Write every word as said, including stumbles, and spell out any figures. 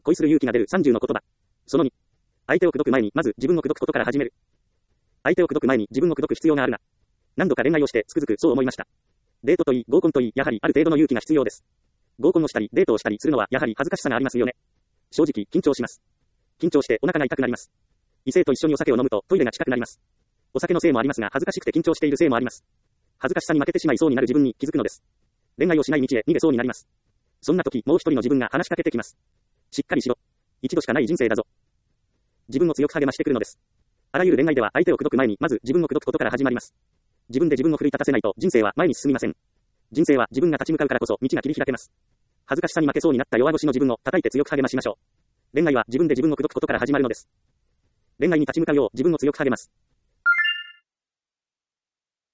恋する勇気が出るさんじゅうの言葉。そのに。相手を口説く前に、まず自分を口説くことから始める。相手を口説く前に自分を口説く必要があるが。何度か恋愛をしてつくづくそう思いました。デートといい、合コンといい、やはりある程度の勇気が必要です。合コンをしたり、デートをしたりするのはやはり恥ずかしさがありますよね。正直、緊張します。緊張してお腹が痛くなります。異性と一緒にお酒を飲むとトイレが近くなります。お酒のせいもありますが、恥ずかしくて緊張しているせいもあります。恥ずかしさに負けてしまいそうになる自分に気づくのです。恋愛をしない道へ逃げそうになります。そんな時、もう一人の自分が話しかけてきます。しっかりしろ。一度しかない人生だぞ。自分を強く励ましてくるのです。あらゆる恋愛では相手を口説く前にまず自分を口説くことから始まります。自分で自分を奮い立たせないと人生は前に進みません。人生は自分が立ち向かうからこそ道が切り開けます。恥ずかしさに負けそうになった弱腰の自分を叩いて強く励ましましょう。恋愛は自分で自分を口説くことから始まるのです。恋愛に立ち向かうよう自分を強く励ます。